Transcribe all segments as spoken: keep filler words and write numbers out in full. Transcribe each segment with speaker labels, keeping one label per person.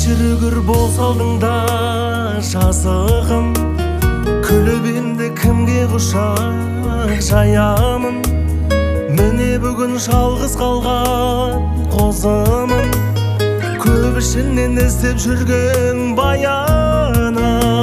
Speaker 1: кешіргір болса алдыңда жазығым, күліп енді кімге құшақ жаямын. Міне бүгін жалғыз қалған қозымын, көп ішінен іздеп жүрген баянын.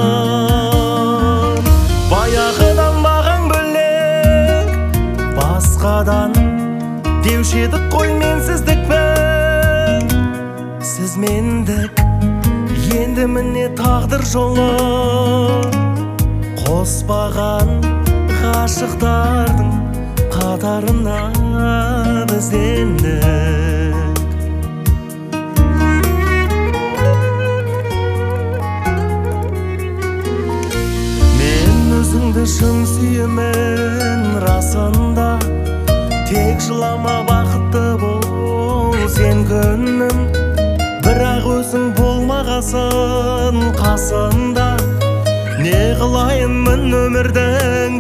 Speaker 1: Баяғыдан маған бөлек басқадан деуші едік қой менсіздікпен. Сіз мендік, енді міне тағдыр жолы, қоспаған ғашықтардың қатарына біз ендік. Мен өзіңді шын сүйемін расында, тек жылама бақытты бол сен күнім. Бірақ өзің болмағасын қасында, не қылайынмын өмірдің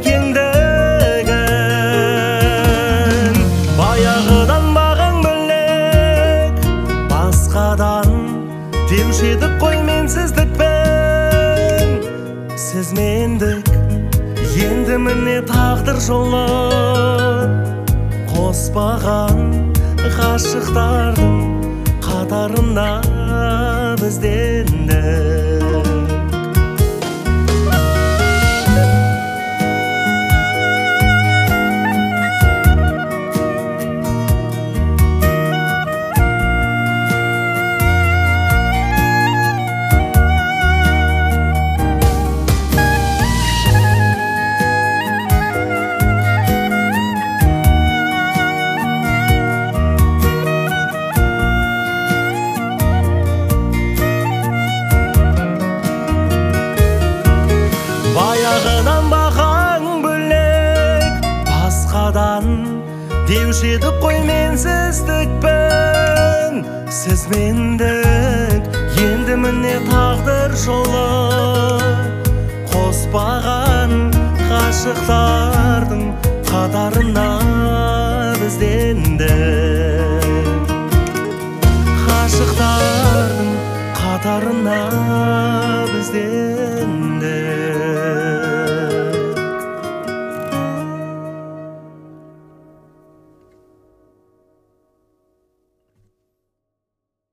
Speaker 1: кеңдігін. Баяғыдан маған бөлек басқадан деуші едік қой менсіздікпен. Сіз мендік, енді міне тағдыр жолы, қоспаған ғашықтардың қатарына біз ендік. Баяғыдан маған бөлек басқадан деуші едік қой менсіздікпен. Сіз мендік, енді міне тағдыр жолы, қоспаған ғашықтардың қатарына біз ендік. Ғашықтардың қатарына біз ендік.